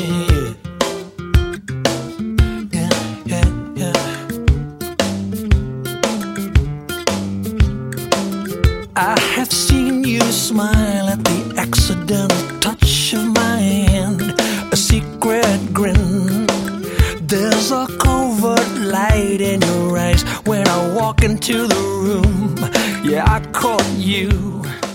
Yeah, yeah, yeah. I have seen you smile at the accidental touch of my hand, a secret grin. There's a covert light in your eyes when I walk into the room. Yeah, I caught you.